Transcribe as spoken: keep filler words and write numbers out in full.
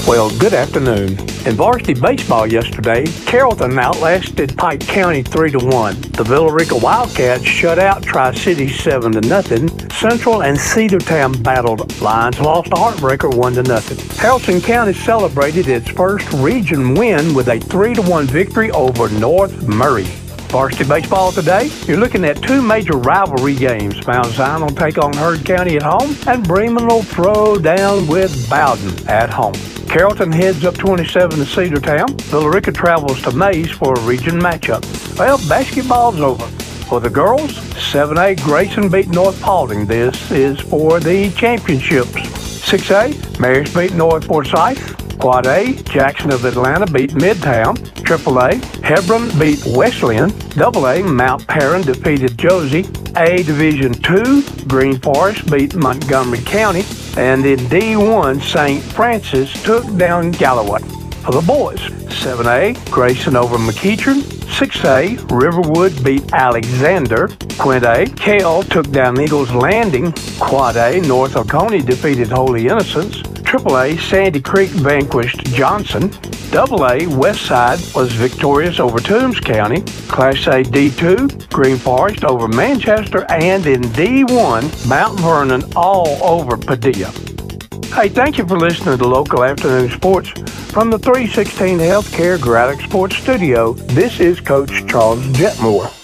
Well, good afternoon. In varsity baseball yesterday, Carrollton outlasted Pike County three to one. The Villa Rica Wildcats shut out Tri-City seven to nothing. Central and Cedartown battled. Lions lost a heartbreaker one to nothing. Haralson County celebrated its first region win with a three to one victory over North Murray. Varsity baseball today, you're looking at two major rivalry games. Mount Zion will take on Heard County at home, and Bremen will throw down with Bowden at home. Carrollton heads up twenty-seven to Cedartown. Villa Rica travels to Mays for a region matchup. Well, basketball's over. For the girls, seven A Grayson beat North Paulding. This is for the championships. six A, Marist beat North Forsyth. Quad A, Jackson of Atlanta beat Midtown. Triple A, Hebron beat Wesleyan. Double A, Mount Perrin defeated Josie. A Division two, Green Forest beat Montgomery County. And in D one, Saint Francis took down Galloway. For the boys, seven A, Grayson over McEachern. six A, Riverwood beat Alexander. Quint A, Kell took down Eagles Landing. Quad A, North Oconee defeated Holy Innocents. Triple A, Sandy Creek vanquished Johnson. Double A, Westside was victorious over Toombs County. Class A D two, Green Forest over Manchester. And in D one, Mount Vernon all over Padilla. Hey, thank you for listening to Local Afternoon Sports. From the three sixteen Healthcare Graddock Sports Studio, this is Coach Charles Jetmore.